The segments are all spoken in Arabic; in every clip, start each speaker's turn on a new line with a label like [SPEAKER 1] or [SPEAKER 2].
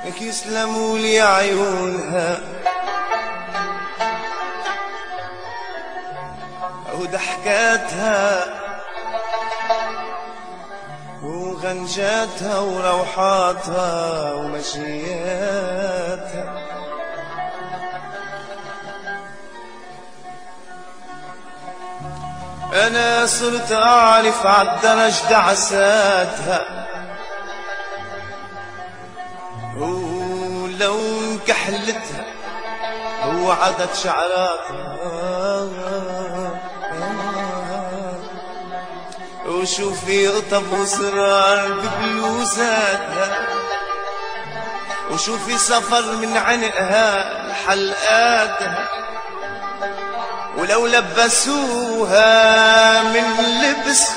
[SPEAKER 1] لك يسلموا لي عيونها وضحكاتها وغنجاتها وروحاتها ومشياتها. أنا صرت أعرف عالدرج دعساتها ولون كحلتها وعدد شعراتها وشوفي قطب وصرار ببلوزاتها وشوفي سفر من عنقها حلقاتها ولو لبسوها من لبس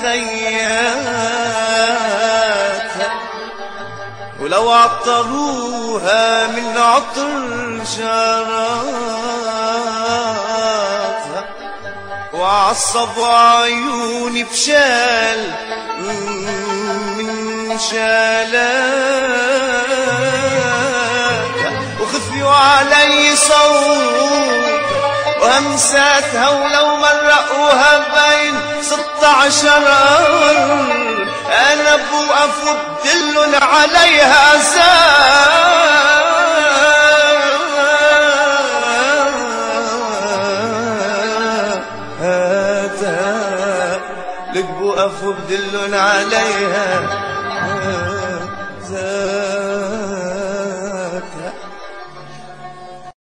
[SPEAKER 1] خياتها ولو عطروها من عطر جاراتها وعصبوا عيوني بشال من شالاتها وخفيوا علي صوت وهمساتها ولو مرقوها بين 16 أنا بوقف وبدلن عليها زاتها لك بوقف وبدلن عليها